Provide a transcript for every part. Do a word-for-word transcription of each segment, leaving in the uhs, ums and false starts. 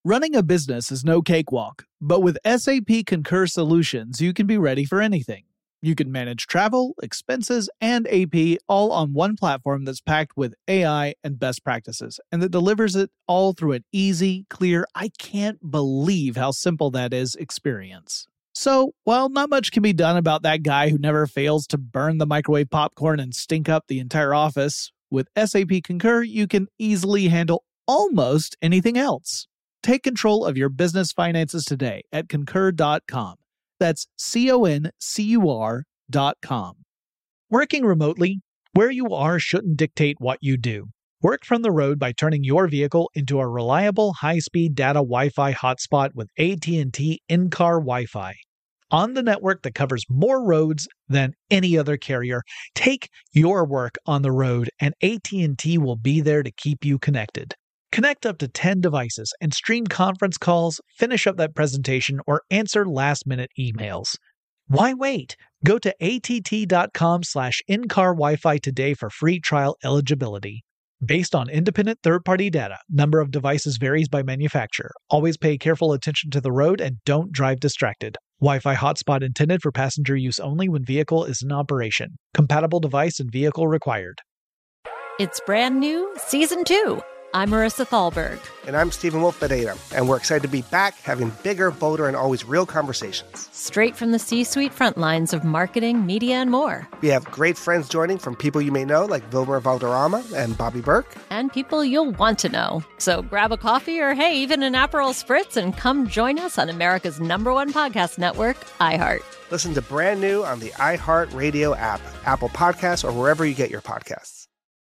Running a business is no cakewalk, but with S A P Concur Solutions, you can be ready for anything. You can manage travel, expenses, and A P all on one platform that's packed with A I and best practices, and that delivers it all through an easy, clear, I can't believe how simple that is experience. So, while not much can be done about that guy who never fails to burn the microwave popcorn and stink up the entire office, with S A P Concur, you can easily handle almost anything else. Take control of your business finances today at concur dot com. That's C O N C U R dot com. Working remotely, where you are shouldn't dictate what you do. Work from the road by turning your vehicle into a reliable high-speed data Wi-Fi hotspot with A T and T in-car Wi-Fi. On the network that covers more roads than any other carrier, take your work on the road and A T and T will be there to keep you connected. Connect up to ten devices and stream conference calls, finish up that presentation, or answer last-minute emails. Why wait? Go to A T T dot com slash in-car Wi-Fi today for free trial eligibility. Based on independent third-party data, number of devices varies by manufacturer. Always pay careful attention to the road and don't drive distracted. Wi-Fi hotspot intended for passenger use only when vehicle is in operation. Compatible device and vehicle required. It's brand new, season two. I'm Marissa Thalberg. And I'm Stephen Wolf Pereira, and we're excited to be back having bigger, bolder, and always real conversations. Straight from the C-suite front lines of marketing, media, and more. We have great friends joining from people you may know, like Wilmer Valderrama and Bobby Burke. And people you'll want to know. So grab a coffee or, hey, even an Aperol Spritz and come join us on America's number one podcast network, iHeart. Listen to Brand New on the iHeart Radio app, Apple Podcasts, or wherever you get your podcasts.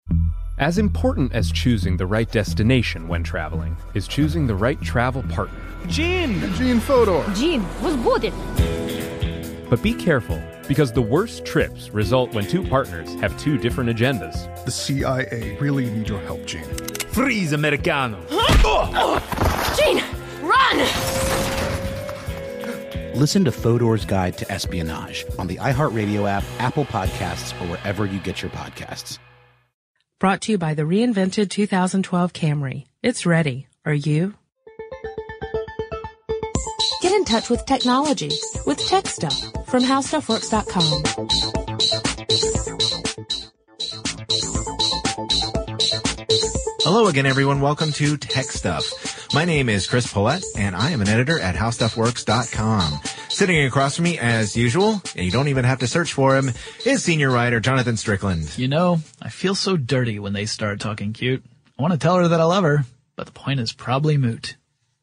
As important as choosing the right destination when traveling is choosing the right travel partner. Gene! Gene Fodor! Gene, was good! But be careful, because the worst trips result when two partners have two different agendas. The C I A really need your help, Gene. Freeze, Americano! Gene, run! Listen to Fodor's Guide to Espionage on the iHeartRadio app, Apple Podcasts, or wherever you get your podcasts. Brought to you by the reinvented two thousand twelve Camry. It's ready. Are you? Get in touch with technology with Tech Stuff from how stuff works dot com. Hello again, everyone. Welcome to Tech Stuff. My name is Chris Pollette, and I am an editor at how stuff works dot com. Sitting across from me, as usual, and you don't even have to search for him, is senior writer Jonathan Strickland. You know, I feel so dirty when they start talking cute. I want to tell her that I love her, but the point is probably moot.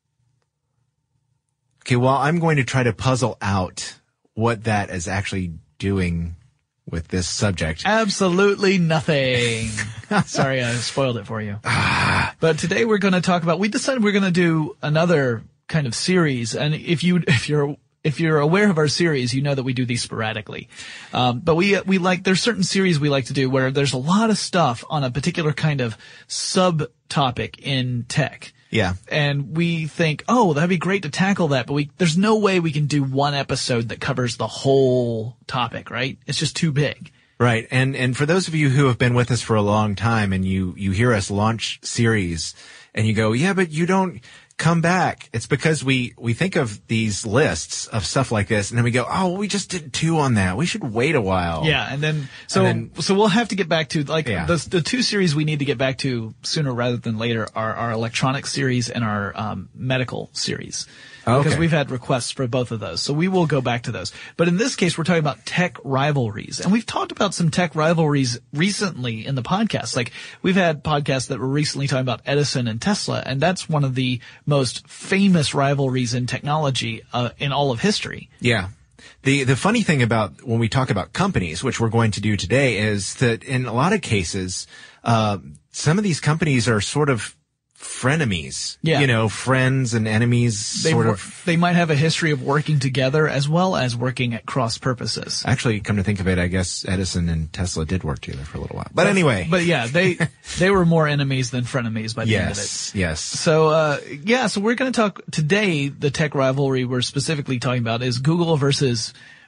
Okay, well, I'm going to try to puzzle out what that is actually doing with this subject. Absolutely nothing. Sorry, I spoiled it for you. But today we're going to talk about, we decided we're going to do another kind of series, and if you, if you're If you're aware of our series, you know that we do these sporadically. Um, but we, we like, there's certain series we like to do where there's a lot of stuff on a particular kind of subtopic in tech. Yeah. And we think, oh, that'd be great to tackle that, but we, there's no way we can do one episode that covers the whole topic, right? It's just too big. Right. And, and for those of you who have been with us for a long time and you, you hear us launch series and you go, yeah, but you don't come back. It's because we, we think of these lists of stuff like this and then we go, oh, we just did two on that. We should wait a while. Yeah. And then, so, and then, so we'll have to get back to like yeah. the, the two series we need to get back to sooner rather than later are our electronic series and our, um, medical series. Okay. Because we've had requests for both of those. So we will go back to those. But in this case, we're talking about tech rivalries. And we've talked about some tech rivalries recently in the podcast. Like we've had podcasts that were recently talking about Edison and Tesla. And that's one of the most famous rivalries in technology, uh, in all of history. Yeah. The, the funny thing about when we talk about companies, which we're going to do today, is that in a lot of cases, uh, some of these companies are sort of frenemies, yeah. you know, friends and enemies, they sort wor- of. They might have a history of working together as well as working at cross purposes. Actually, come to think of it, I guess Edison and Tesla did work together for a little while. But, but anyway. But yeah, they, they were more enemies than frenemies by the yes, end of it. Yes, So, uh, yeah, so we're going to talk today, the tech rivalry we're specifically talking about is Google versus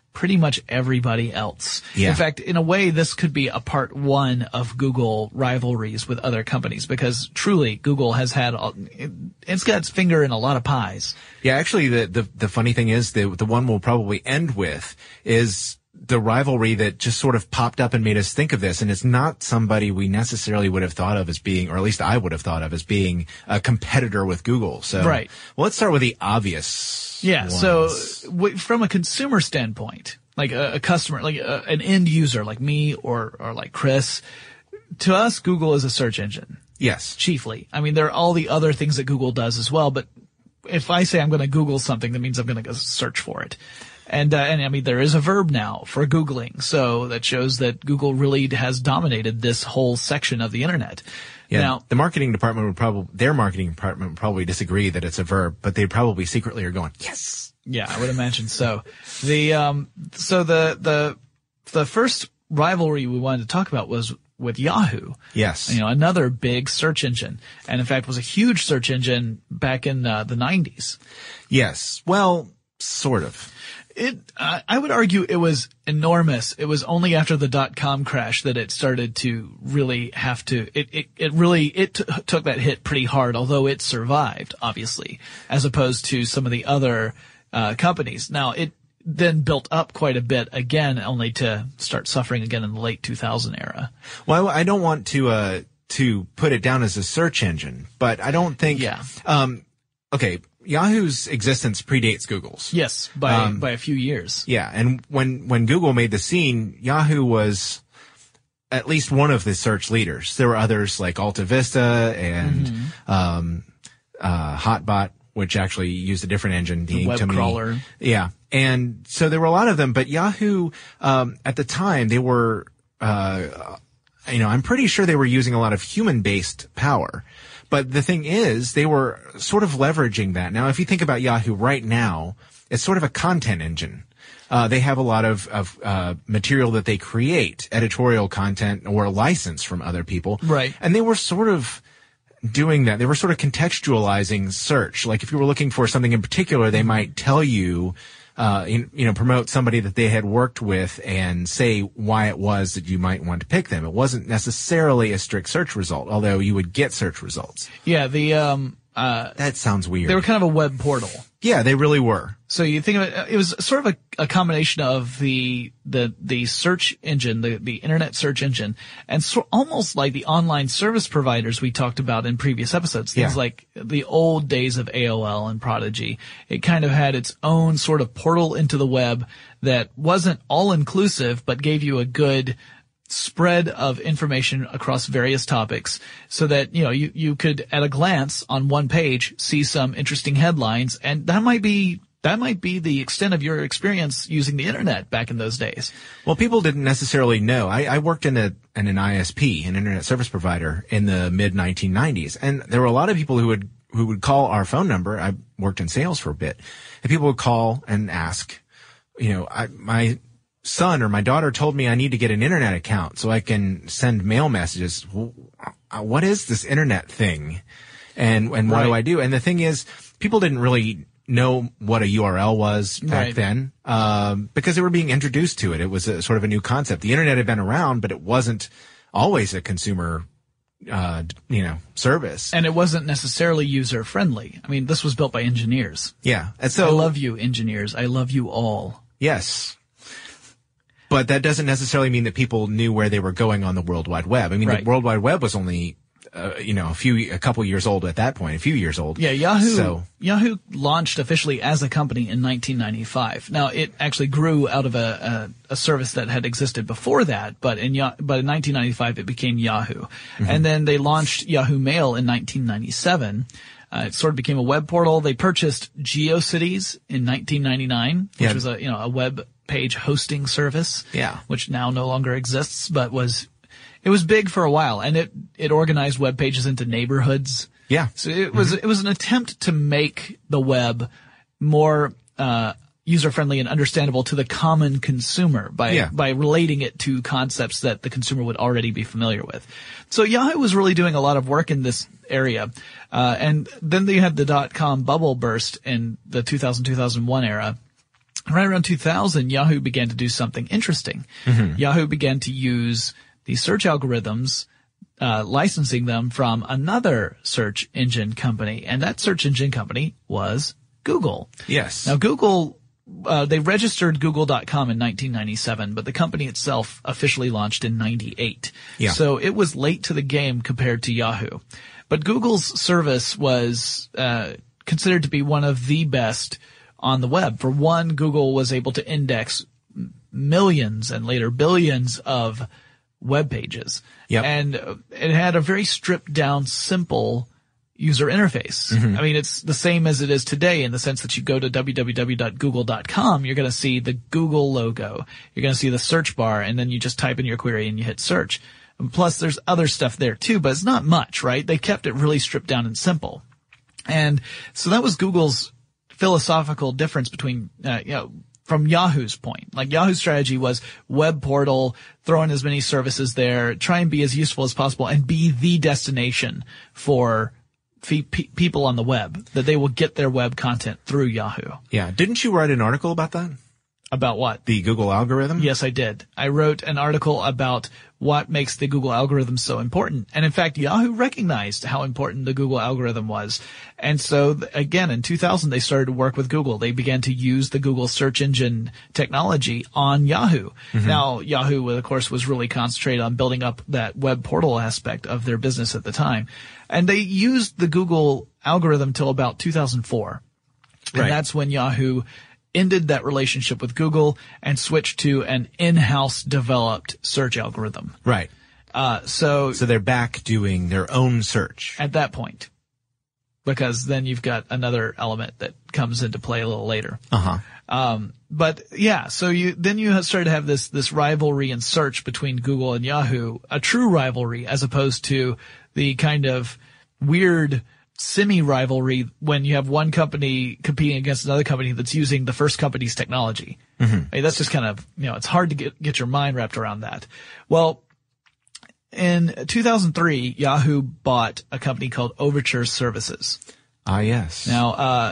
pretty much everybody else. Yeah. In fact, in a way, this could be a part one of Google rivalries with other companies, because truly Google has had, it, it's got its finger in a lot of pies. Yeah, actually, the, the, the funny thing is the, the one we'll probably end with is the rivalry that just sort of popped up and made us think of this. And it's not somebody we necessarily would have thought of as being, or at least I would have thought of as being a competitor with Google. So, right. Well, let's start with the obvious Yeah. ones. So w- from a consumer standpoint, like a, a customer, like a, an end user like me or, or like Chris, to us, Google is a search engine. Yes. Chiefly. I mean, there are all the other things that Google does as well, but if I say I'm going to Google something, that means I'm going to go search for it. And, uh, and I mean, there is a verb now for Googling. So that shows that Google really has dominated this whole section of the internet. Yeah. Now, the marketing department would probably, their marketing department would probably disagree that it's a verb, but they probably secretly are going, yes. Yeah, I would imagine so. The, um, so the, the, the first rivalry we wanted to talk about was with Yahoo. Yes. You know, another big search engine. And in fact was a huge search engine back in uh, the nineties. Yes. Well, sort of. It, uh, I would argue it was enormous. It was only after the dot-com crash that it started to really have to, it, it, it really, it t- took that hit pretty hard, although it survived, obviously, as opposed to some of the other, uh, companies. Now, it then built up quite a bit again, only to start suffering again in the late two thousand era. Well, I don't want to, uh, to put it down as a search engine, but I don't think, yeah. um, okay. Yahoo's existence predates Google's. Yes, by um, by a few years. Yeah, and when when Google made the scene, Yahoo was at least one of the search leaders. There were others like Alta Vista and mm-hmm. um uh Hotbot, which actually used a different engine. The web crawler. Yeah, and so there were a lot of them, but Yahoo um at the time they were uh you know, I'm pretty sure they were using a lot of human-based power. But the thing is, they were sort of leveraging that. Now, if you think about Yahoo right now, it's sort of a content engine. Uh, they have a lot of, of, uh, material that they create, editorial content or license from other people. Right. And they were sort of doing that. They were sort of contextualizing search. Like if you were looking for something in particular, they might tell you, uh, you, you know, promote somebody that they had worked with and say why it was that you might want to pick them. It wasn't necessarily a strict search result, although you would get search results. Yeah, the, um, uh, that sounds weird. They were kind of a web portal. Yeah, they really were. So you think of it, it was sort of a, a combination of the, the, the search engine, the, the internet search engine, and so almost like the online service providers we talked about in previous episodes. Things yeah. like the old days of A O L and Prodigy. It kind of had its own sort of portal into the web that wasn't all inclusive, but gave you a good spread of information across various topics so that, you know, you, you could at a glance on one page see some interesting headlines, and that might be that might be the extent of your experience using the internet back in those days. Well, people didn't necessarily know. I, I worked in a in an I S P, an internet service provider, in the mid nineteen nineties, and there were a lot of people who would who would call our phone number. I worked in sales for a bit, and people would call and ask, you know, I, my son or my daughter told me I need to get an internet account so I can send mail messages. What is this internet thing? And, and what right. do I do? And the thing is, people didn't really know what a U R L was back right. then, um, because they were being introduced to it. It was a, sort of a new concept. The internet had been around, but it wasn't always a consumer, uh, you know, service. And it wasn't necessarily user friendly. I mean, this was built by engineers. Yeah. And so I love you, engineers. I love you all. Yes. But that doesn't necessarily mean that people knew where they were going on the World Wide Web. I mean, right. the World Wide Web was only, uh, you know, a few, a couple years old at that point, a few years old. Yeah, Yahoo, so, Yahoo launched officially as a company in nineteen ninety-five. Now, it actually grew out of a, a, a service that had existed before that, but in, but in nineteen ninety-five it became Yahoo. Mm-hmm. And then they launched Yahoo Mail in nineteen ninety-seven. Uh, it sort of became a web portal. They purchased GeoCities in nineteen ninety-nine, which yeah. was a, you know, a web page hosting service. Yeah. Which now no longer exists, but was, it was big for a while, and it, it organized web pages into neighborhoods. Yeah. So it was, mm-hmm. it was an attempt to make the web more, uh, user-friendly and understandable to the common consumer by, yeah. by relating it to concepts that the consumer would already be familiar with. So Yahoo was really doing a lot of work in this area. Uh, and then they had the dot-com bubble burst in the two thousand, two thousand one era. right around two thousand, Yahoo began to do something interesting. Mm-hmm. Yahoo began to use the search algorithms, uh, licensing them from another search engine company. And that search engine company was Google. Yes. Now, Google, uh, they registered Google dot com in nineteen ninety-seven, but the company itself officially launched in ninety-eight. Yeah. So it was late to the game compared to Yahoo. But Google's service was, uh, considered to be one of the best on the web. For one, Google was able to index millions and later billions of web pages. Yep. And it had a very stripped down, simple user interface. Mm-hmm. I mean, it's the same as it is today in the sense that you go to w w w dot google dot com, you're going to see the Google logo. You're going to see the search bar, and then you just type in your query and you hit search. And plus, there's other stuff there too, but it's not much, right? They kept it really stripped down and simple. And so that was Google's philosophical difference between, uh, you know, from Yahoo's point. Like Yahoo's strategy was web portal, throw in as many services there, try and be as useful as possible, and be the destination for fe- pe- people on the web, that they will get their web content through Yahoo. Yeah. Didn't you write an article about that? About what? The Google algorithm? Yes, I did. I wrote an article about what makes the Google algorithm so important. And in fact, Yahoo recognized how important the Google algorithm was. And so again, in two thousand, they started to work with Google. They began to use the Google search engine technology on Yahoo. Mm-hmm. Now, Yahoo, of course, was really concentrated on building up that web portal aspect of their business at the time. And they used the Google algorithm till about two thousand four. And right. That's when Yahoo ended that relationship with Google and switched to an in-house developed search algorithm. Right. Uh, so. So they're back doing their own search. At that point. Because then you've got another element that comes into play a little later. Uh-huh. Um, but yeah, so you, then you started to have this, this rivalry in search between Google and Yahoo, a true rivalry as opposed to the kind of weird semi-rivalry when you have one company competing against another company that's using the first company's technology. Mm-hmm. I mean, that's just kind of, you know, it's hard to get, get your mind wrapped around that. Well, in two thousand three, Yahoo bought a company called Overture Services. Ah, yes. Now, uh,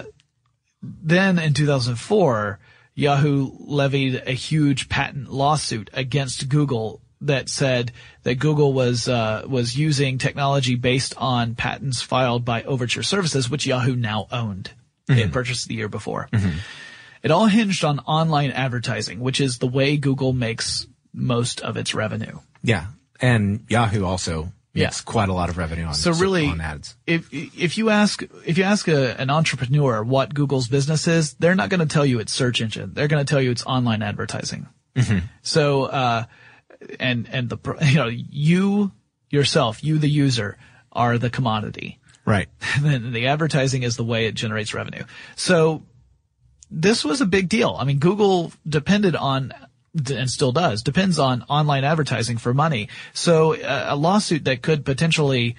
then in two thousand four, Yahoo levied a huge patent lawsuit against Google that said that Google was uh was using technology based on patents filed by Overture Services, which Yahoo now owned. Mm-hmm. It purchased the year before. Mm-hmm. It all hinged on online advertising, which is the way Google makes most of its revenue. Yeah, and Yahoo also makes yeah. quite a lot of revenue on so really on ads. If if you ask if you ask a, an entrepreneur what Google's business is, they're not going to tell you it's search engine. They're going to tell you it's online advertising. Mm-hmm. So. uh And, and the, you know, you yourself, you the user are the commodity. Right. Then the advertising is the way it generates revenue. So this was a big deal. I mean, Google depended on, and still does, depends on online advertising for money. So a, a lawsuit that could potentially,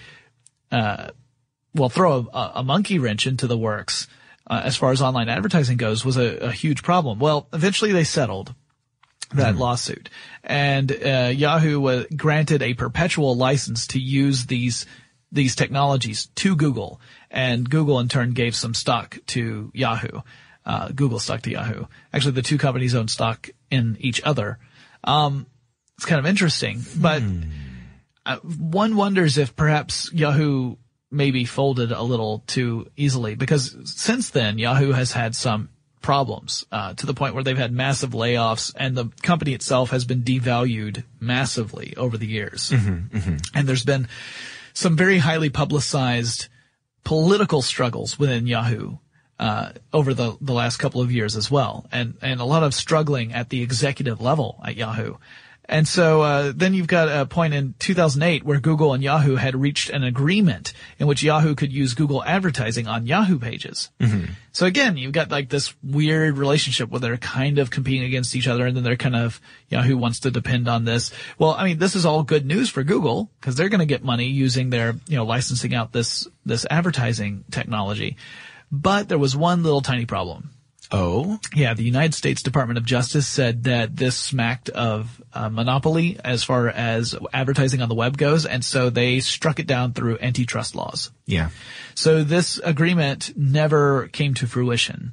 uh, well, throw a, a monkey wrench into the works, uh, as far as online advertising goes was a, a huge problem. Well, eventually they settled that mm-hmm. lawsuit. And uh, Yahoo was granted a perpetual license to use these these technologies to Google, and Google in turn gave some stock to Yahoo. Uh, Google stock to Yahoo. Actually, the two companies own stock in each other. Um, it's kind of interesting, but mm. uh, one wonders if perhaps Yahoo maybe folded a little too easily, because since then Yahoo has had some problems, uh, to the point where they've had massive layoffs, and the company itself has been devalued massively over the years. Mm-hmm, mm-hmm. And there's been some very highly publicized political struggles within Yahoo, uh, over the, the last couple of years as well. And, and a lot of struggling at the executive level at Yahoo. And so, uh, then you've got a point in two thousand eight where Google and Yahoo had reached an agreement in which Yahoo could use Google advertising on Yahoo pages. Mm-hmm. So again, you've got like this weird relationship where they're kind of competing against each other, and then they're kind of, Yahoo wants to depend on this. Well, I mean, this is all good news for Google because they're going to get money using their, you know, licensing out this, this advertising technology. But there was one little tiny problem. Oh? Yeah, the United States Department of Justice said that this smacked of uh, monopoly as far as advertising on the web goes, and so they struck it down through antitrust laws. Yeah. So this agreement never came to fruition.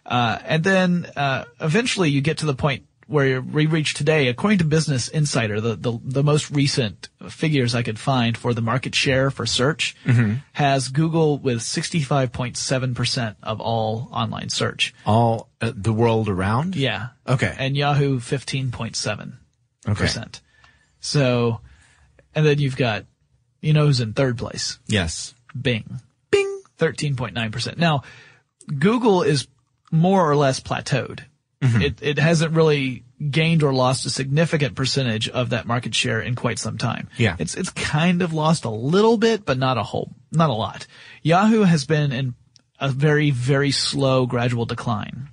Uh, and then, uh, eventually you get to the point where we reach today, according to Business Insider, the, the, the most recent figures I could find for the market share for search mm-hmm. has Google with sixty-five point seven percent of all online search. All uh, the world around? Yeah. Okay. And Yahoo fifteen point seven percent. Okay. So, and then you've got, you know who's in third place? Yes. Bing. Bing. thirteen point nine percent. Now, Google is more or less plateaued. Mm-hmm. It, it hasn't really gained or lost a significant percentage of that market share in quite some time. Yeah. It's, it's kind of lost a little bit, but not a whole, not a lot. Yahoo has been in a very, very slow gradual decline.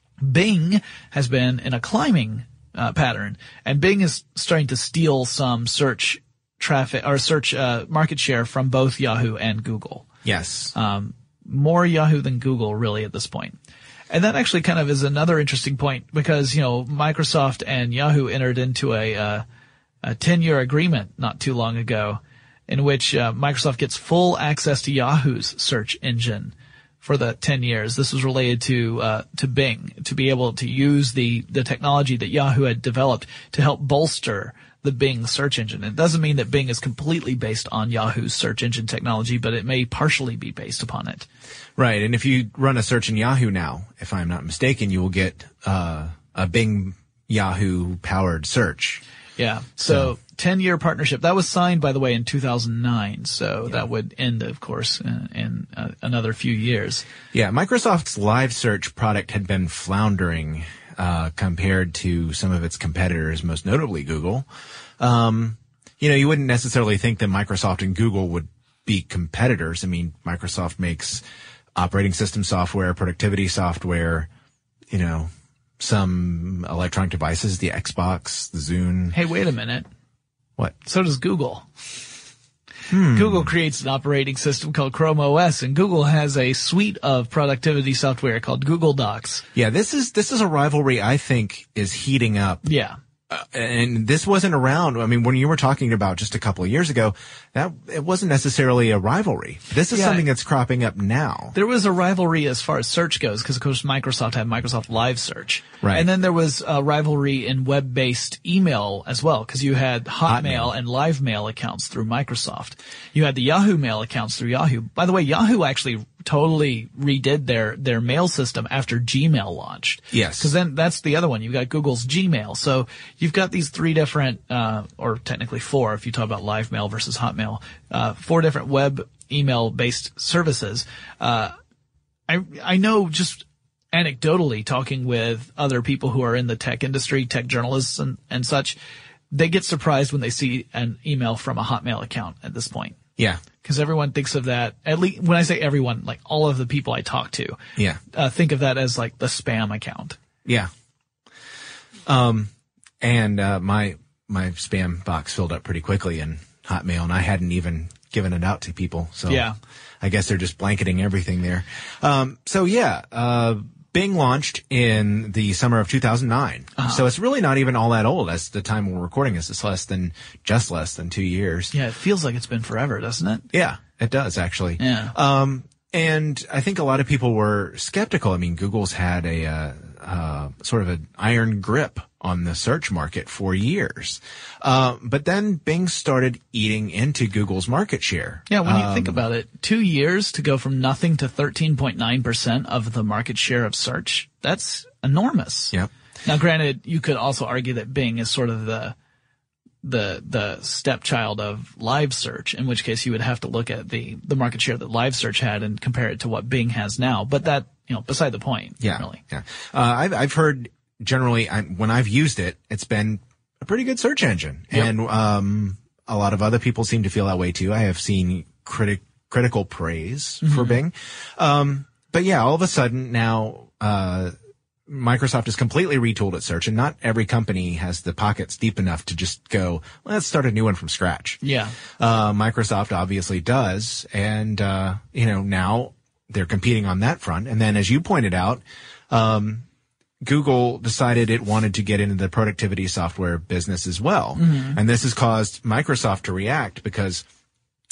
Bing has been in a climbing, uh, pattern, and Bing is starting to steal some search traffic or search, uh, market share from both Yahoo and Google. Yes. Um, more Yahoo than Google really at this point. And that actually kind of is another interesting point because, you know, Microsoft and Yahoo entered into a, uh, a ten-year agreement not too long ago in which uh, Microsoft gets full access to Yahoo's search engine for the ten years. This was related to, uh, to Bing, to be able to use the, the technology that Yahoo had developed to help bolster the Bing search engine. It doesn't mean that Bing is completely based on Yahoo's search engine technology, but it may partially be based upon it. Right. And if you run a search in Yahoo now, if I'm not mistaken, you will get uh, a Bing Yahoo powered search. Yeah. So, so ten-year partnership. That was signed, by the way, in two thousand nine. So yeah. That would end, of course, in, in uh, another few years. Yeah. Microsoft's live search product had been floundering Uh, compared to some of its competitors, most notably Google. Um, you know, you wouldn't necessarily think that Microsoft and Google would be competitors. I mean, Microsoft makes operating system software, productivity software, you know, some electronic devices, the Xbox, the Zune. Hey, wait a minute. What? So does Google. Hmm. Google creates an operating system called Chrome O S, and Google has a suite of productivity software called Google Docs. Yeah, this is this is a rivalry I think is heating up. Yeah. Uh, and this wasn't around. I mean, when you were talking about just a couple of years ago, that it wasn't necessarily a rivalry. This is yeah. something that's cropping up now. There was a rivalry as far as search goes, because of course Microsoft had Microsoft Live Search, right? And then there was a rivalry in web-based email as well, because you had Hotmail, Hotmail and Live Mail accounts through Microsoft. You had the Yahoo Mail accounts through Yahoo. By the way, Yahoo actually totally redid their, their mail system after Gmail launched. Yes. Cause then that's the other one. You've got Google's Gmail. So you've got these three different, uh, or technically four if you talk about Live Mail versus Hotmail, uh, four different web email based services. Uh, I, I know just anecdotally talking with other people who are in the tech industry, tech journalists and, and such, they get surprised when they see an email from a Hotmail account at this point. Yeah. Because everyone thinks of that, at least when I say everyone, like all of the people I talk to, yeah, uh, think of that as like the spam account. Yeah. Um, and, uh, my, my spam box filled up pretty quickly in Hotmail, and I hadn't even given it out to people. So yeah, I guess they're just blanketing everything there. Um, so yeah, uh, Bing launched in the summer of two thousand nine. Uh-huh. So it's really not even all that old. That's the time we're recording this. It's less than, just less than two years. Yeah, it feels like it's been forever, doesn't it? Yeah, it does actually. Yeah. Um, and I think a lot of people were skeptical. I mean, Google's had a, uh, uh, sort of an iron grip on the search market for years. Uh, but then Bing started eating into Google's market share. Yeah, when you um, think about it, two years to go from nothing to thirteen point nine percent of the market share of search, that's enormous. Yep. Now, granted, you could also argue that Bing is sort of the, the, the stepchild of live search, in which case you would have to look at the, the market share that live search had and compare it to what Bing has now. But that, you know, beside the point. Yeah. Really. Yeah. Uh, I've, I've heard generally, I, when I've used it, it's been a pretty good search engine. Yep. And, um, a lot of other people seem to feel that way too. I have seen critic, critical praise mm-hmm. for Bing. Um, but yeah, all of a sudden now, uh, Microsoft has completely retooled its search, and not every company has the pockets deep enough to just go, let's start a new one from scratch. Yeah. Uh, Microsoft obviously does. And, uh, you know, now they're competing on that front. And then as you pointed out, um, Google decided it wanted to get into the productivity software business as well. Mm-hmm. And this has caused Microsoft to react because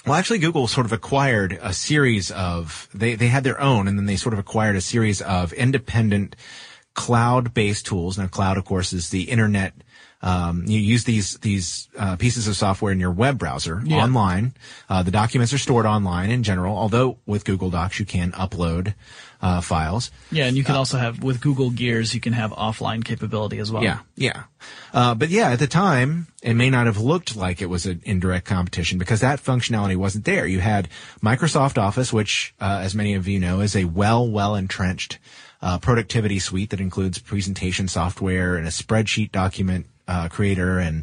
Well, actually, Google sort of acquired a series of, they, they had their own, and then they sort of acquired a series of independent cloud-based tools. Now, cloud, of course, is the internet. Um, you use these, these, uh, pieces of software in your web browser yeah. online. Uh, the documents are stored online in general, although with Google Docs, you can upload, uh, files. Yeah. And you can uh, also have, with Google Gears, you can have offline capability as well. Yeah. Yeah. Uh, but yeah, at the time, it may not have looked like it was an indirect competition because that functionality wasn't there. You had Microsoft Office, which, uh, as many of you know, is a well, well entrenched, uh, productivity suite that includes presentation software and a spreadsheet document Uh, creator and,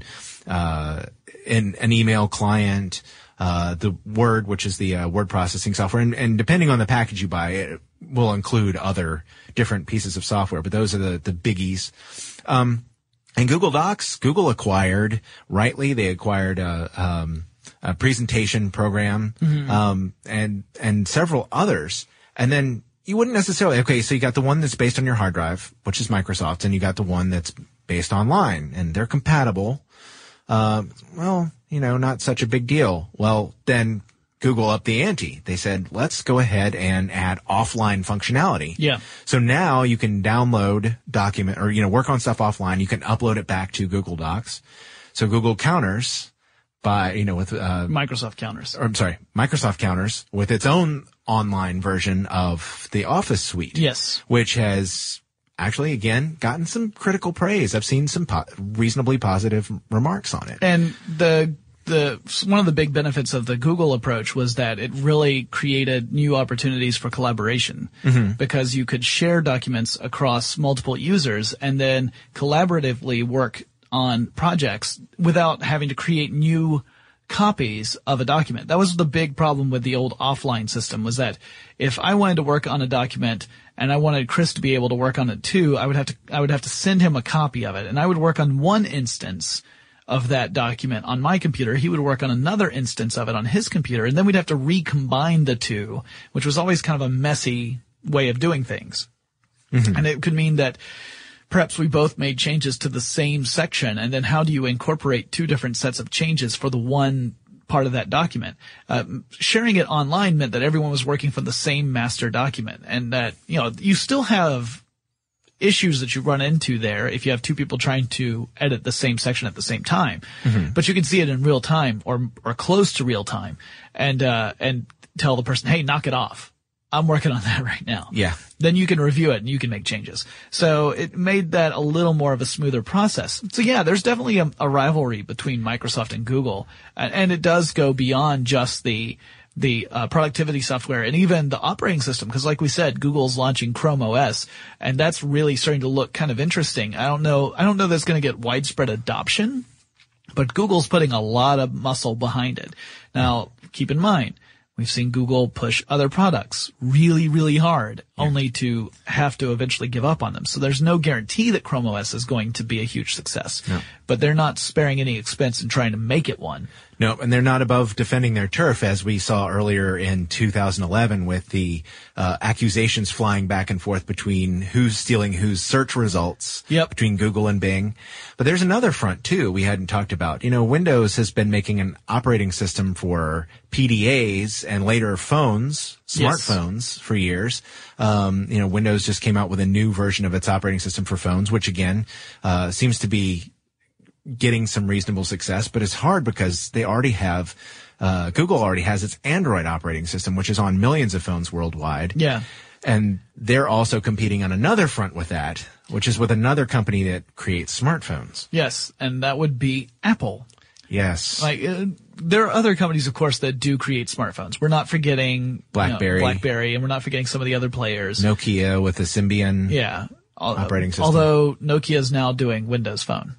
uh, in an email client, uh, the Word, which is the, uh, word processing software. And, and depending on the package you buy, it will include other different pieces of software, but those are the, the biggies. Um, and Google Docs, Google acquired, rightly, they acquired, a, um, a presentation program, mm-hmm. um, and, and several others. And then you wouldn't necessarily, okay, so you got the one that's based on your hard drive, which is Microsoft, and you got the one that's based online, and they're compatible. Uh, well, you know, not such a big deal. Well, then Google upped the ante. They said, let's go ahead and add offline functionality. Yeah. So now you can download document or, you know, work on stuff offline. You can upload it back to Google Docs. So Google counters by, you know, with, uh, Microsoft counters. Or I'm sorry, Microsoft counters with its own online version of the Office suite. Yes. Which has actually, again, gotten some critical praise. I've seen some po- reasonably positive remarks on it. And the the one of the big benefits of the Google approach was that it really created new opportunities for collaboration mm-hmm. because you could share documents across multiple users and then collaboratively work on projects without having to create new copies of a document. That was the big problem with the old offline system, was that if I wanted to work on a document and I wanted Chris to be able to work on it too, I would have to, I would have to send him a copy of it, and I would work on one instance of that document on my computer. He would work on another instance of it on his computer, and then we'd have to recombine the two, which was always kind of a messy way of doing things. Mm-hmm. And it could mean that perhaps we both made changes to the same section, and then how do you incorporate two different sets of changes for the one part of that document? Uh, sharing it online meant that everyone was working from the same master document, and that, you know, you still have issues that you run into there if you have two people trying to edit the same section at the same time. Mm-hmm. But you can see it in real time or or close to real time, and uh and tell the person, hey, knock it off. I'm working on that right now. Yeah. Then you can review it and you can make changes. So it made that a little more of a smoother process. So yeah, there's definitely a, a rivalry between Microsoft and Google, and, and it does go beyond just the the uh, productivity software and even the operating system, because like we said, Google's launching Chrome O S, and that's really starting to look kind of interesting. I don't know, I don't know that's going to get widespread adoption, but Google's putting a lot of muscle behind it. Now, keep in mind, we've seen Google push other products really, really hard, yeah. only to have to eventually give up on them. So there's no guarantee that Chrome O S is going to be a huge success. No. But they're not sparing any expense in trying to make it one. No, and they're not above defending their turf, as we saw earlier in two thousand eleven with the uh, accusations flying back and forth between who's stealing whose search results yep. between Google and Bing. But there's another front, too, we hadn't talked about. You know, Windows has been making an operating system for P D As and later phones, smartphones, yes. for years. Um, you know, Windows just came out with a new version of its operating system for phones, which, again, uh, seems to be getting some reasonable success, but it's hard because they already have, uh, Google already has its Android operating system, which is on millions of phones worldwide. Yeah. And they're also competing on another front with that, which is with another company that creates smartphones. Yes. And that would be Apple. Yes. Like, uh, there are other companies, of course, that do create smartphones. We're not forgetting BlackBerry, you know, BlackBerry, and we're not forgetting some of the other players. Nokia with the Symbian yeah. operating system. Although Nokia is now doing Windows Phone.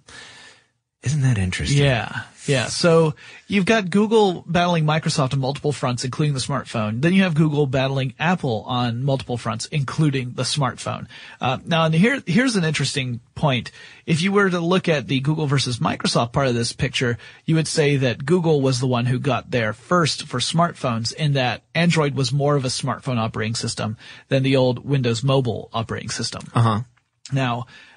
Isn't that interesting? Yeah. Yeah. So you've got Google battling Microsoft on multiple fronts, including the smartphone. Then you have Google battling Apple on multiple fronts, including the smartphone. Uh, now, and here, here's an interesting point. If you were to look at the Google versus Microsoft part of this picture, you would say that Google was the one who got there first for smartphones, in that Android was more of a smartphone operating system than the old Windows Mobile operating system. Uh-huh. Now,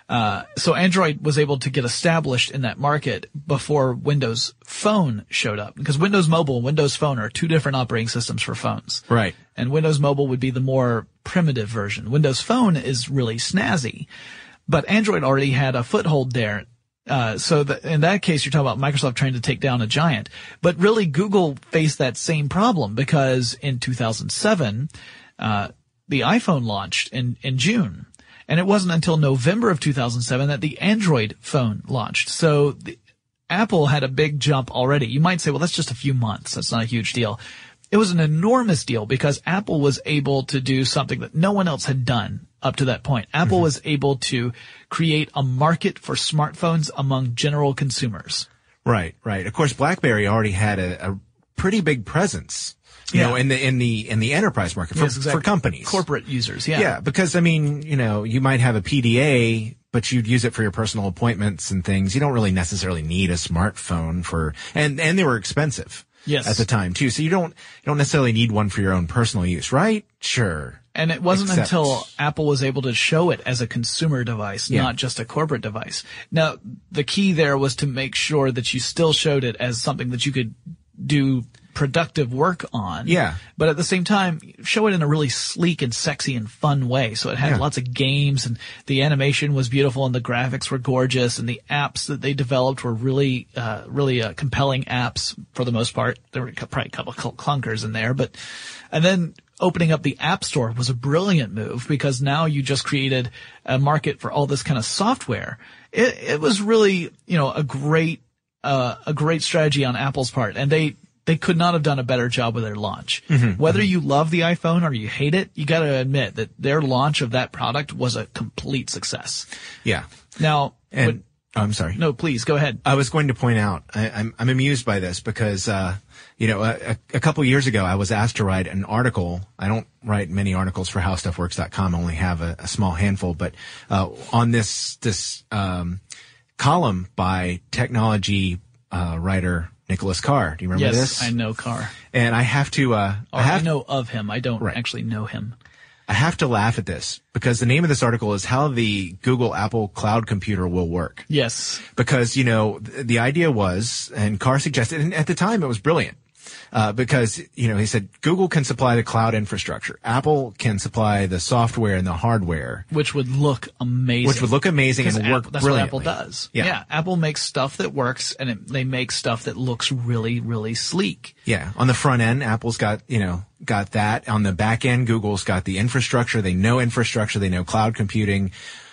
Uh, so Android was able to get established in that market before Windows Phone showed up, because Windows Mobile and Windows Phone are two different operating systems for phones. Right. And Windows Mobile would be the more primitive version. Windows Phone is really snazzy, but Android already had a foothold there. Uh, so that in that case, you're talking about Microsoft trying to take down a giant, but really Google faced that same problem because in two thousand seven, uh, the iPhone launched in, in June. And it wasn't until November of two thousand seven that the Android phone launched. So the, Apple had a big jump already. You might say, well, that's just a few months. That's not a huge deal. It was an enormous deal because Apple was able to do something that no one else had done up to that point. Apple mm-hmm. was able to create a market for smartphones among general consumers. Right, right. Of course, BlackBerry already had a, a pretty big presence. You yeah. know, in the, in the, in the enterprise market for, yes, exactly. for companies. Corporate users, yeah. Yeah, because I mean, you know, you might have a P D A, but you'd use it for your personal appointments and things. You don't really necessarily need a smartphone for, and, and they were expensive. Yes. At the time too. So you don't, you don't necessarily need one for your own personal use, right? Sure. And it wasn't Except, until Apple was able to show it as a consumer device, yeah. not just a corporate device. Now, the key there was to make sure that you still showed it as something that you could do productive work on. Yeah. But at the same time, show it in a really sleek and sexy and fun way. So it had yeah. lots of games, and the animation was beautiful, and the graphics were gorgeous, and the apps that they developed were really, uh, really uh, compelling apps for the most part. There were probably a couple of clunkers in there, but, and then opening up the App Store was a brilliant move because now you just created a market for all this kind of software. It, it was really, you know, a great, uh, a great strategy on Apple's part, and they, They could not have done a better job with their launch. Mm-hmm. Whether you love the iPhone or you hate it, you got to admit that their launch of that product was a complete success. Yeah. Now, and when, oh, I'm sorry. No, please go ahead. I was going to point out, I, I'm, I'm amused by this because, uh, you know, a, a couple years ago, I was asked to write an article. I don't write many articles for how stuff works dot com. I only have a, a small handful, but, uh, on this, this, um, column by technology, uh, writer, Nicholas Carr. Do you remember yes, this? Yes, I know Carr. And I have to, uh, or I, have, I know of him. I don't right. actually know him. I have to laugh at this because the name of this article is How the Google Apple Cloud Computer Will Work. Yes. Because, you know, th- the idea was, and Carr suggested, and at the time it was brilliant. Uh, because, you know, he said Google can supply the cloud infrastructure. Apple can supply the software and the hardware. Which would look amazing. Which would look amazing and Apple, work that's brilliantly. That's what Apple does. Yeah. yeah. Apple makes stuff that works, and it, they make stuff that looks really, really sleek. Yeah. On the front end, Apple's got, you know, got that. On the back end, Google's got the infrastructure. They know infrastructure. They know cloud computing.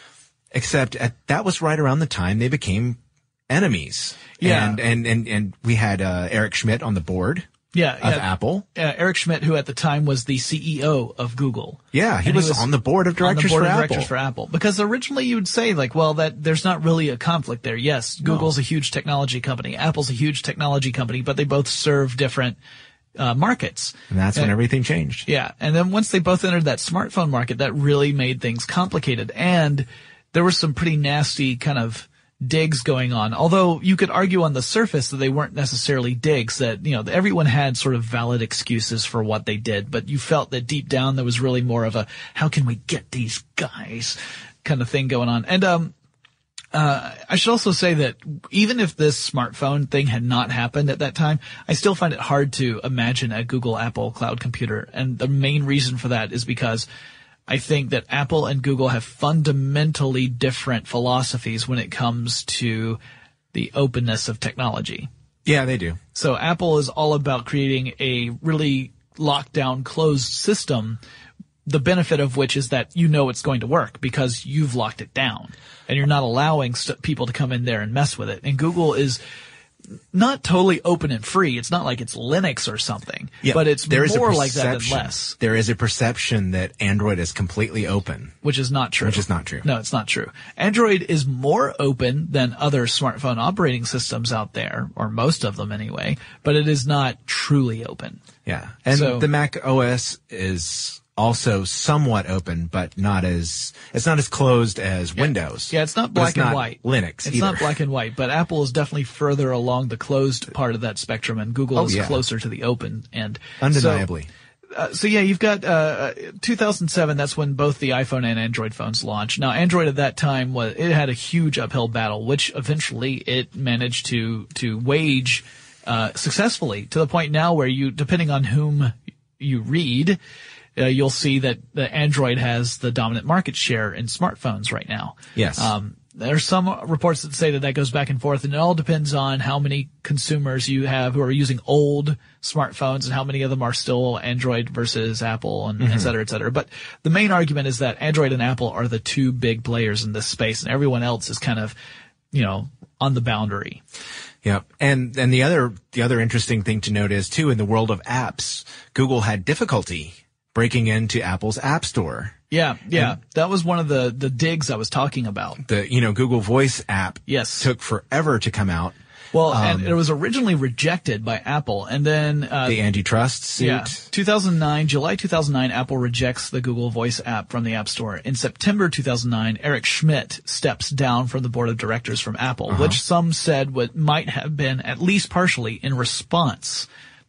Except at, that was right around the time they became enemies. Yeah. And, and, and, and we had, uh, Eric Schmidt on the board. Yeah, of yeah. Apple. Uh, Eric Schmidt, who at the time was the C E O of Google. Yeah, he, was, he was on the board of directors, on the board for, of Apple. directors for Apple. Because originally you would say, like, well, that there's not really a conflict there. Yes, Google's no. a huge technology company. Apple's a huge technology company, but they both serve different uh, markets. And that's and, when everything changed. Yeah, and then once they both entered that smartphone market, that really made things complicated. And there were some pretty nasty kind of digs going on, although you could argue on the surface that they weren't necessarily digs, that, you know, everyone had sort of valid excuses for what they did, but you felt that deep down there was really more of a, how can we get these guys kind of thing going on. And, um, uh, I should also say that even if this smartphone thing had not happened at that time, I still find it hard to imagine a Google Apple cloud computer. And the main reason for that is because I think that Apple and Google have fundamentally different philosophies when it comes to the openness of technology. Yeah, they do. So Apple is all about creating a really locked down, closed system, the benefit of which is that you know it's going to work because you've locked it down and you're not allowing st- people to come in there and mess with it. And Google is not totally open and free. It's not like it's Linux or something, yeah, but it's there is more a like that than less. There is a perception that Android is completely open. Which is not true. Which is not true. No, it's not true. Android is more open than other smartphone operating systems out there, or most of them anyway, but it is not truly open. Yeah. And so, the Mac O S is also somewhat open, but not as, it's not as closed as yeah. Windows. Yeah, it's not black it's and not white. Linux It's either. not black and white, but Apple is definitely further along the closed part of that spectrum, and Google oh, is yeah. closer to the open end. Undeniably. So, uh, so yeah, you've got uh, two thousand seven. That's when both the iPhone and Android phones launched. Now, Android at that time was it had a huge uphill battle, which eventually it managed to to wage uh, successfully to the point now where you, depending on whom you read, uh, you'll see that the Android has the dominant market share in smartphones right now. Yes. Um, There are some reports that say that that goes back and forth, and it all depends on how many consumers you have who are using old smartphones and how many of them are still Android versus Apple, and mm-hmm. et cetera, et cetera. But the main argument is that Android and Apple are the two big players in this space, and everyone else is kind of, you know, on the boundary. Yep. And, and the other, the other interesting thing to note is too, in the world of apps, Google had difficulty breaking into Apple's App Store. Yeah, yeah. And that was one of the, the digs I was talking about. The, you know, Google Voice app yes. took forever to come out. Well, um, and it was originally rejected by Apple, and then uh, the antitrust suit. Yeah, two thousand nine, July two thousand nine, Apple rejects the Google Voice app from the App Store. In September two thousand nine, Eric Schmidt steps down from the board of directors from Apple, uh-huh. which some said what might have been at least partially in response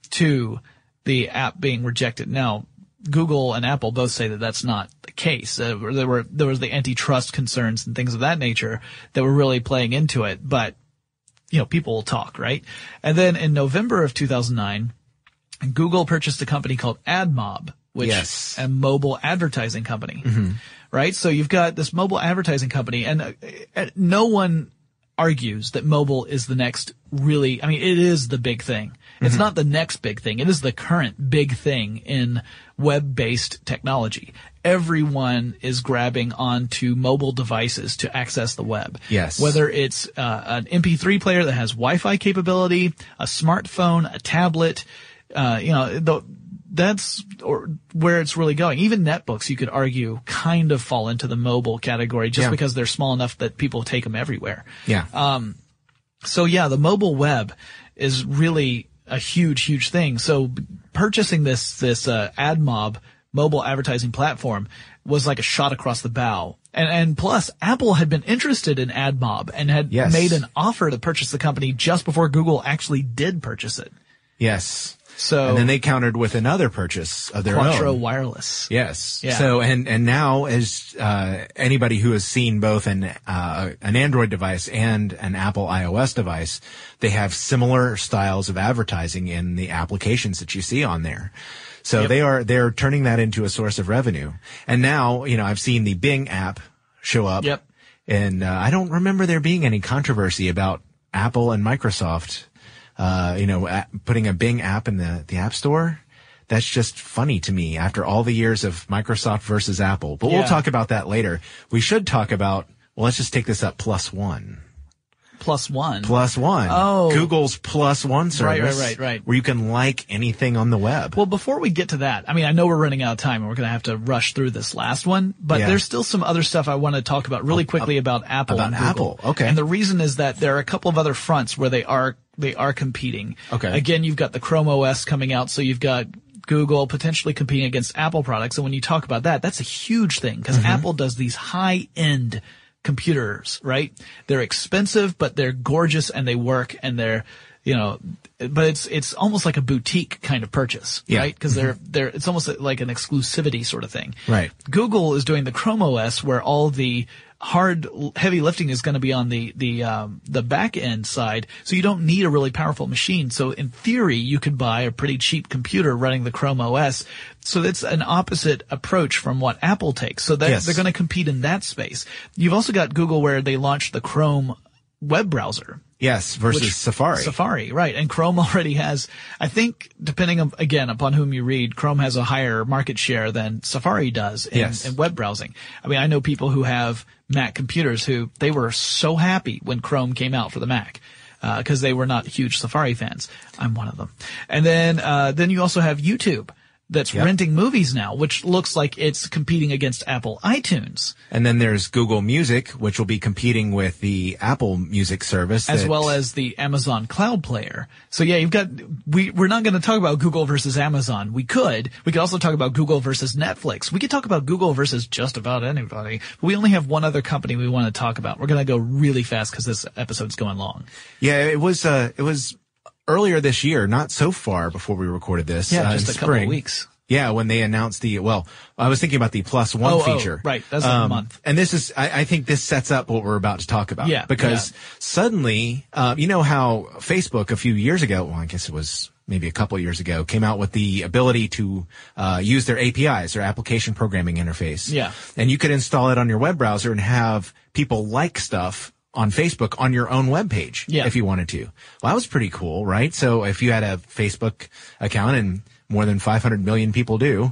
to the app being rejected. Now, Google and Apple both say that that's not the case. Uh, there were there was the antitrust concerns and things of that nature that were really playing into it, but you know, people will talk, right? And then in November of two thousand nine, Google purchased a company called AdMob, which yes. a mobile advertising company, mm-hmm. right? So you've got this mobile advertising company, and uh, no one argues that mobile is the next really, I mean, it is the big thing. It's mm-hmm. not the next big thing. It is the current big thing in web-based technology. Everyone is grabbing onto mobile devices to access the web. Yes. Whether it's uh, an M P three player that has Wi-Fi capability, a smartphone, a tablet, uh, you know, the, that's or where it's really going. Even netbooks, you could argue, kind of fall into the mobile category just yeah. because they're small enough that people take them everywhere. Yeah. Um, so yeah, the mobile web is really a huge, huge thing. So purchasing this, this, uh, AdMob mobile advertising platform was like a shot across the bow. And, and plus Apple had been interested in AdMob and had yes. made an offer to purchase the company just before Google actually did purchase it. Yes. So, and then they countered with another purchase of their Quattro own. Wireless. Yes. Yeah. So, and, and now as, uh, anybody who has seen both an, uh, an Android device and an Apple iOS device, they have similar styles of advertising in the applications that you see on there. So yep. they are, they're turning that into a source of revenue. And now, you know, I've seen the Bing app show up. Yep. And, uh, I don't remember there being any controversy about Apple and Microsoft Uh, you know, putting a Bing app in the, the App Store. That's just funny to me after all the years of Microsoft versus Apple. But yeah. we'll talk about that later. We should talk about, well, let's just take this up plus one. Plus one? Plus one. Oh. Google's plus one service. Right, right, right, right. Where you can like anything on the web. Well, before we get to that, I mean, I know we're running out of time and we're going to have to rush through this last one, but yeah. there's still some other stuff I want to talk about really quickly about Apple about and Google. Apple. Okay. And the reason is that there are a couple of other fronts where they are they are competing. Okay. Again, you've got the Chrome O S coming out, so you've got Google potentially competing against Apple products. And when you talk about that, that's a huge thing because mm-hmm. Apple does these high-end computers, right? They're expensive, but they're gorgeous and they work and they're, you know, but it's it's almost like a boutique kind of purchase, yeah. right? Because they're they're it's almost like an exclusivity sort of thing. Right. Google is doing the Chrome O S where all the hard, heavy lifting is going to be on the the um, the back end side, so you don't need a really powerful machine. So in theory, you could buy a pretty cheap computer running the Chrome O S. So that's an opposite approach from what Apple takes. So that, yes. they're going to compete in that space. You've also got Google where they launched the Chrome web browser. Yes, versus which, Safari. Safari, right. And Chrome already has, I think, depending on, again, upon whom you read, Chrome has a higher market share than Safari does in, yes. in web browsing. I mean, I know people who have Mac computers who, they were so happy when Chrome came out for the Mac. Uh, cause they were not huge Safari fans. I'm one of them. And then, uh, then you also have YouTube that's yep. renting movies now, which looks like it's competing against Apple iTunes. And then there's Google Music, which will be competing with the Apple Music service. As that... well as the Amazon Cloud Player. So yeah, you've got, we, we're not going to talk about Google versus Amazon. We could. We could also talk about Google versus Netflix. We could talk about Google versus just about anybody. But we only have one other company we want to talk about. We're going to go really fast because this episode's going long. Yeah, it was, uh, it was, earlier this year, not so far before we recorded this. Yeah, uh, just a spring, couple of weeks. Yeah, when they announced the, well, I was thinking about the plus one oh, feature. Oh, right, that's like um, a month. And this is, I, I think this sets up what we're about to talk about. Yeah. Because yeah. suddenly, uh, you know how Facebook a few years ago, well, I guess it was maybe a couple of years ago, came out with the ability to uh use their A P Is, their application programming interface. Yeah. And you could install it on your web browser and have people like stuff on Facebook on your own web page yeah. if you wanted to. Well, that was pretty cool, right? So if you had a Facebook account, and more than five hundred million people do,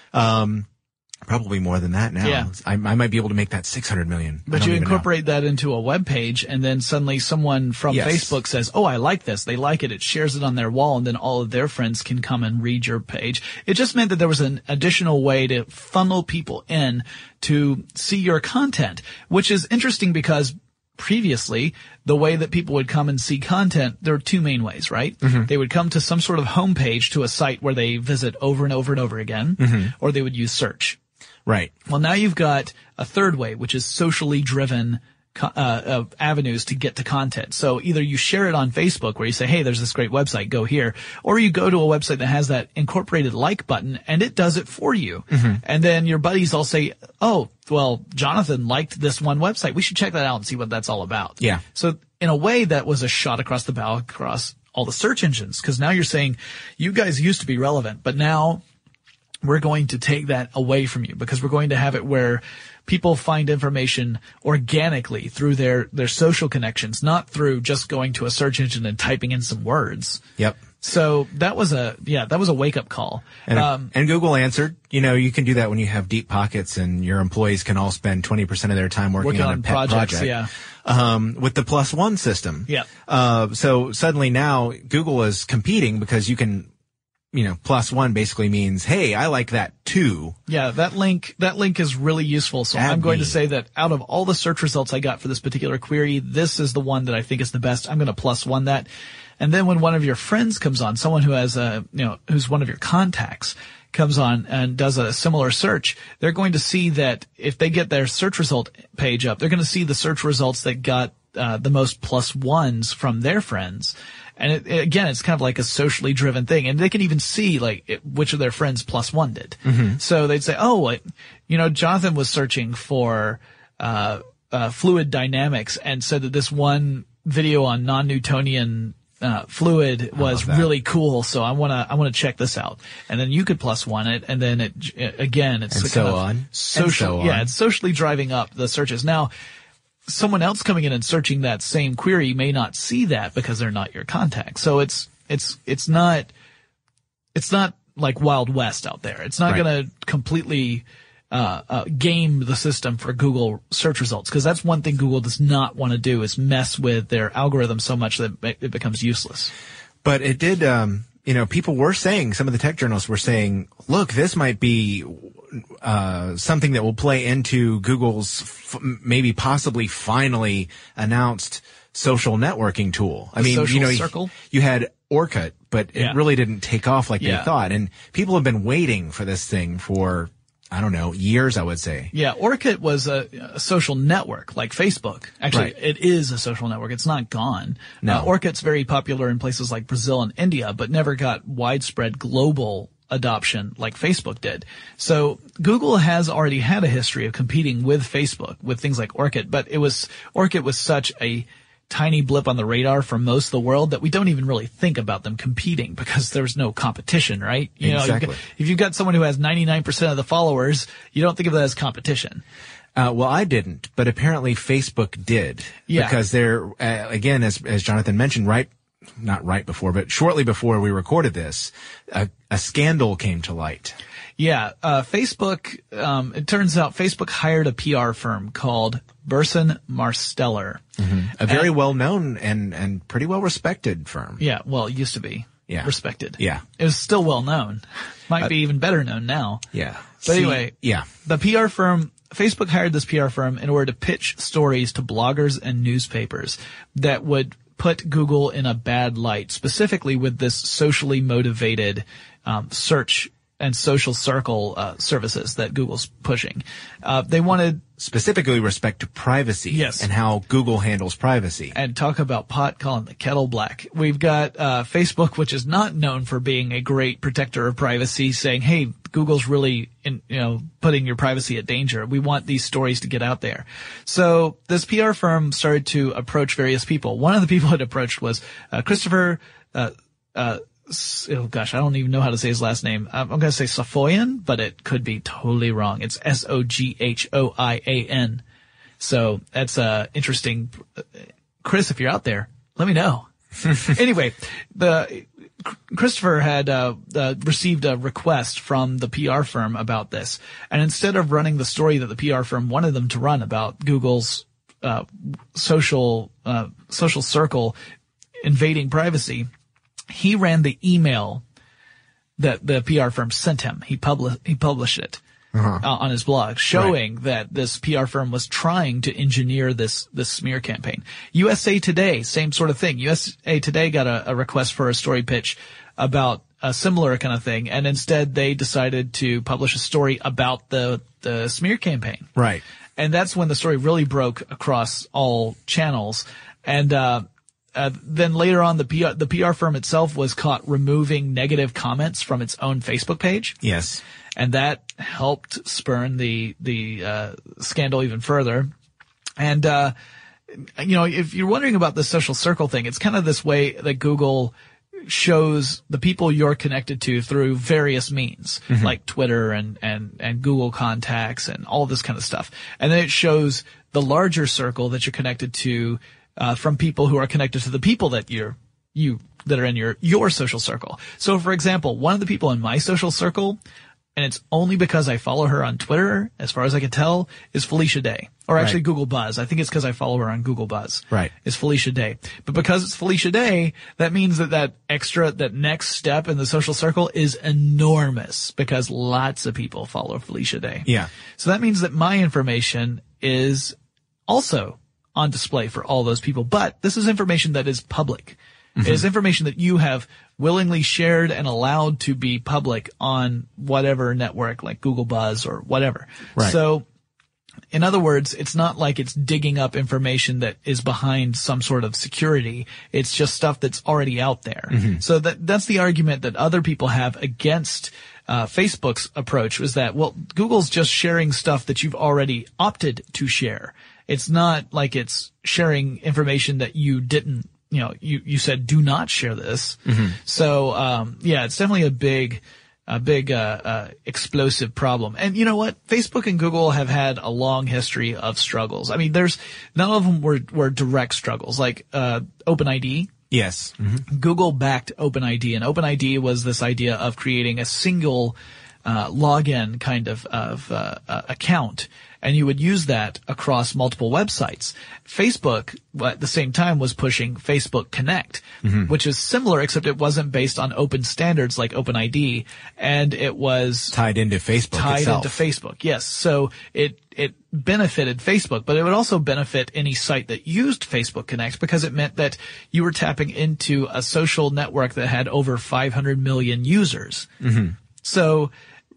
um, probably more than that now. Yeah. I, I might be able to make that six hundred million. But you incorporate know. that into a web page, and then suddenly someone from yes. Facebook says, oh, I like this. They like it. It shares it on their wall, and then all of their friends can come and read your page. It just meant that there was an additional way to funnel people in to see your content, which is interesting because previously, the way that people would come and see content, there are two main ways, right? Mm-hmm. They would come to some sort of homepage to a site where they visit over and over and over again, mm-hmm. or they would use search. Right. Well, now you've got a third way, which is socially driven uh, uh, avenues to get to content. So either you share it on Facebook where you say, hey, there's this great website, go here, or you go to a website that has that incorporated like button and it does it for you. Mm-hmm. And then your buddies all say, oh, well, Jonathan liked this one website. We should check that out and see what that's all about. Yeah. So in a way, that was a shot across the bow across all the search engines, because now you're saying you guys used to be relevant, but now we're going to take that away from you because we're going to have it where people find information organically through their, their social connections, not through just going to a search engine and typing in some words. Yep. So that was a, yeah, that was a wake up call. And, um, and Google answered, you know, you can do that when you have deep pockets and your employees can all spend twenty percent of their time working, working on, on a pet projects, project. Yeah. Um, with the plus one system. Yeah. Uh, so suddenly now Google is competing because you can, you know, plus one basically means, hey, I like that too. Yeah, that link, that link is really useful. So Add I'm going me. to say that out of all the search results I got for this particular query, this is the one that I think is the best. I'm going to plus one that. And then when one of your friends comes on, someone who has a, you know, who's one of your contacts comes on and does a similar search, they're going to see that if they get their search result page up, they're going to see the search results that got uh, the most plus ones from their friends. And it, it, again, it's kind of like a socially driven thing. And they can even see like it, which of their friends plus one did. Mm-hmm. So they'd say, oh, it, you know, Jonathan was searching for, uh, uh, fluid dynamics and said that this one video on non-Newtonian Uh, fluid was really cool, so I want to I want to check this out. And then you could plus one it, and then it again it's and kind so of on. social, and so yeah, on. it's socially driving up the searches. Now, someone else coming in and searching that same query may not see that because they're not your contact. So it's it's it's not it's not like Wild West out there. It's not Right. going to completely Uh, uh, game the system for Google search results, because that's one thing Google does not want to do is mess with their algorithm so much that it becomes useless. But it did, um, you know, people were saying, some of the tech journalists were saying, look, this might be uh, something that will play into Google's f- maybe possibly finally announced social networking tool. I The mean, social you know, circle? you had Orkut, but Yeah. it really didn't take off like Yeah. they thought. And people have been waiting for this thing for, I don't know, years, I would say. Yeah, Orkut was a, a social network like Facebook. Actually, Right. it is a social network. It's not gone. No. Uh, Orkut's very popular in places like Brazil and India, but never got widespread global adoption like Facebook did. So Google has already had a history of competing with Facebook with things like Orkut, but it was, Orkut was such a tiny blip on the radar for most of the world that we don't even really think about them competing because there's no competition, right? You know, Exactly. you've got, if you've got someone who has ninety-nine percent of the followers, you don't think of that as competition. Uh, well, I didn't, but apparently Facebook did. Yeah. Because they're, uh, again, as, as Jonathan mentioned, right, not right before, but shortly before we recorded this, a, a scandal came to light. Yeah, uh, Facebook, um, it turns out Facebook hired a P R firm called Burson Marsteller. Mm-hmm. A very And- well known and, and pretty well respected firm. Yeah, well, it used to be. Yeah. Respected. Yeah. It was still well known. Might Uh, be even better known now. Yeah. But See, anyway, yeah. the P R firm, Facebook hired this P R firm in order to pitch stories to bloggers and newspapers that would put Google in a bad light, specifically with this socially motivated um, search and social circle uh, services that Google's pushing. Uh, they wanted Specifically respect to privacy. Yes. And how Google handles privacy. and talk about pot calling the kettle black. We've got uh Facebook, which is not known for being a great protector of privacy, saying, hey, Google's really, in, you know, putting your privacy at danger. We want these stories to get out there. So this P R firm started to approach various people. One of the people it approached was uh, Christopher. Uh, uh, oh gosh, I don't even know how to say his last name. I'm going to say Soghoian, but it could be totally wrong. It's S O G H O I A N. So that's uh interesting. Chris, if you're out there, let me know. Anyway, the Christopher had uh, uh, received a request from the P R firm about this, and instead of running the story that the P R firm wanted them to run about Google's uh, social uh, social circle invading privacy, he ran the email that the P R firm sent him. He published he published it. Uh-huh. Uh, on his blog, showing right. that this P R firm was trying to engineer this this smear campaign. U S A Today, same sort of thing. U S A Today got a, a request for a story pitch about a similar kind of thing, and instead they decided to publish a story about the the smear campaign. Right. And that's when the story really broke across all channels. And uh Uh, then later on, the P R, the P R firm itself was caught removing negative comments from its own Facebook page. Yes. And that helped spurn the, the, uh, scandal even further. And, uh, you know, if you're wondering about the social circle thing, it's kind of this way that Google shows the people you're connected to through various means, mm-hmm. like Twitter and, and, and Google contacts and all this kind of stuff. And then it shows the larger circle that you're connected to, uh, from people who are connected to the people that you're, you, that are in your, your social circle. So for example, one of the people in my social circle, and it's only because I follow her on Twitter, as far as I can tell, is Felicia Day. Or actually right. Google Buzz. I think it's because I follow her on Google Buzz. Right. It's Felicia Day. But because it's Felicia Day, that means that that extra, that next step in the social circle is enormous because lots of people follow Felicia Day. Yeah. So that means that my information is also on display for all those people. But this is information that is public. Mm-hmm. It is information that you have willingly shared and allowed to be public on whatever network like Google Buzz or whatever. Right. So in other words, it's not like it's digging up information that is behind some sort of security. It's just stuff that's already out there. Mm-hmm. So that that's the argument that other people have against uh Facebook's approach, was that, well, Google's just sharing stuff that you've already opted to share. It's not like it's sharing information that you didn't, you know, you, you said do not share this. Mm-hmm. So, um, yeah, it's definitely a big, a big, uh, uh, explosive problem. And you know what? Facebook and Google have had a long history of struggles. I mean, there's, none of them were, were direct struggles, like, uh, OpenID. Yes. Mm-hmm. Google backed OpenID, and OpenID was this idea of creating a single, uh, login kind of, of, uh, uh account. And you would use that across multiple websites. Facebook, at the same time, was pushing Facebook Connect, mm-hmm. which is similar, except it wasn't based on open standards like OpenID, and it was tied into Facebook tied itself. into Facebook, yes. So it it benefited Facebook, but it would also benefit any site that used Facebook Connect, because it meant that you were tapping into a social network that had over five hundred million users. Mm-hmm. So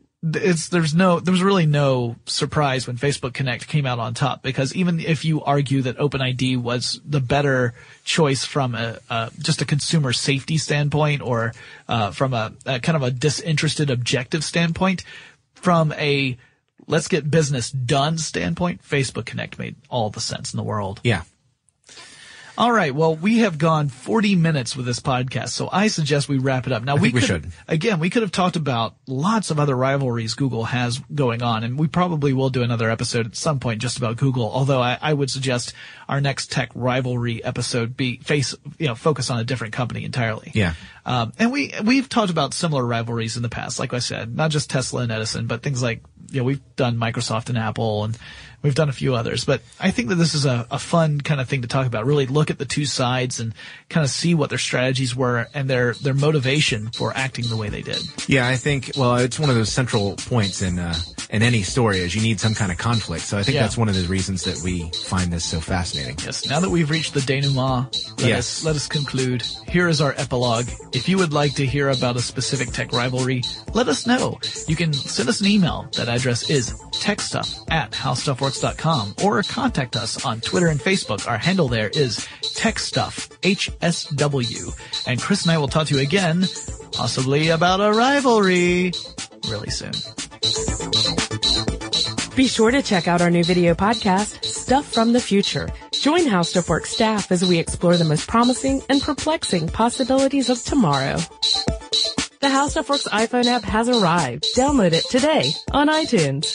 It's, there's no, there was really no surprise when Facebook Connect came out on top, because even if you argue that OpenID was the better choice from a, uh, just a consumer safety standpoint, or, uh, from a, a kind of a disinterested objective standpoint, from a let's get business done standpoint, Facebook Connect made all the sense in the world. Yeah. All right. Well, we have gone forty minutes with this podcast, so I suggest we wrap it up. Now, I we, think we could, should. Again, we could have talked about lots of other rivalries Google has going on, and we probably will do another episode at some point just about Google, although I, I would suggest our next tech rivalry episode be face, you know, focus on a different company entirely. Yeah. Um, and we, we've talked about similar rivalries in the past, like I said, not just Tesla and Edison, but things like, you know, we've done Microsoft and Apple, and we've done a few others. But I think that this is a, a fun kind of thing to talk about. Really look at the two sides and kind of see what their strategies were and their, their motivation for acting the way they did. Yeah, I think, well, it's one of those central points in, uh, in any story is you need some kind of conflict. So I think Yeah. that's one of the reasons that we find this so fascinating. Yes. Now that we've reached the denouement, let, Yes. us, let us conclude. Here is our epilogue. If you would like to hear about a specific tech rivalry, let us know. You can send us an email. That address is techstuff at howstuffworks dot com, or contact us on Twitter and Facebook. Our handle there is techstuff, H S W. And Chris and I will talk to you again, possibly about a rivalry. really soon. Be sure to check out our new video podcast, Stuff from the Future. Join HowStuff Works staff as we explore the most promising and perplexing possibilities of tomorrow. The HowStuff Works iPhone app has arrived. Download it today on iTunes.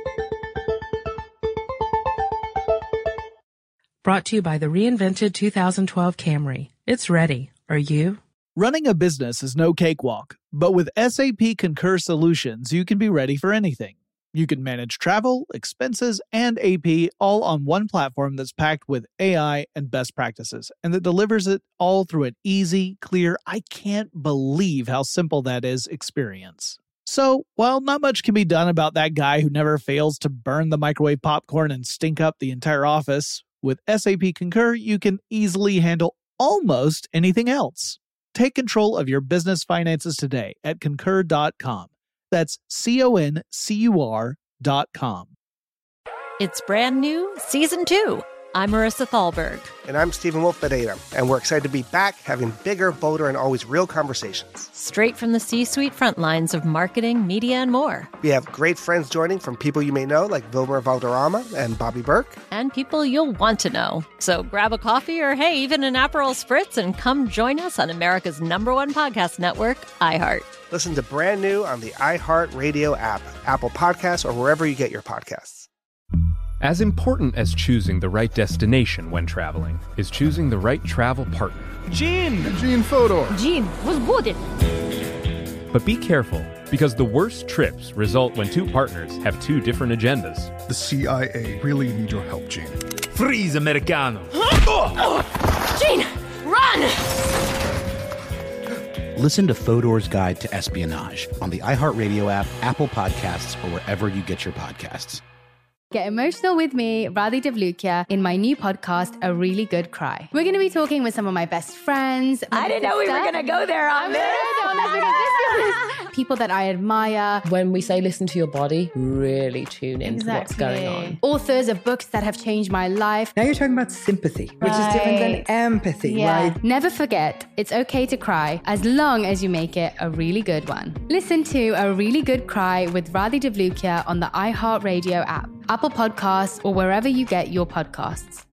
Brought to you by the reinvented two thousand twelve Camry. It's ready. Are you? Running a business is no cakewalk, but with S A P Concur Solutions, you can be ready for anything. You can manage travel, expenses, and A P all on one platform that's packed with A I and best practices, and that delivers it all through an easy, clear, I can't believe how simple that is experience. So, while not much can be done about that guy who never fails to burn the microwave popcorn and stink up the entire office, with S A P Concur, you can easily handle almost anything else. Take control of your business finances today at concur dot com. That's C O N C U R dot com. It's brand new, season two. I'm Marissa Thalberg. And I'm Stephen Wolf-Bedeta, and we're excited to be back having bigger, bolder, and always real conversations. Straight from the C-suite front lines of marketing, media, and more. We have great friends joining from people you may know, like Wilmer Valderrama and Bobby Burke. And people you'll want to know. So grab a coffee or, hey, even an Aperol Spritz and come join us on America's number one podcast network, iHeart. Listen to brand new on the iHeart Radio app, Apple Podcasts, or wherever you get your podcasts. As important as choosing the right destination when traveling is choosing the right travel partner. Gene! Gene Fodor! Gene, was good. But be careful, because the worst trips result when two partners have two different agendas. The C I A really need your help, Gene. Freeze, Americano! Gene, run! Listen to Fodor's Guide to Espionage on the iHeartRadio app, Apple Podcasts, or wherever you get your podcasts. Get emotional with me, Radhi Devlukia, in my new podcast, A Really Good Cry. We're going to be talking with some of my best friends. I didn't know we were going to go there on this. People that I admire. When we say listen to your body, really tune into exactly. what's going on. Authors of books that have changed my life. Now you're talking about sympathy, which right. is different than empathy, yeah. right? Never forget, it's okay to cry as long as you make it a really good one. Listen to A Really Good Cry with Radhi Devlukia on the iHeartRadio app, Apple Podcasts, or wherever you get your podcasts.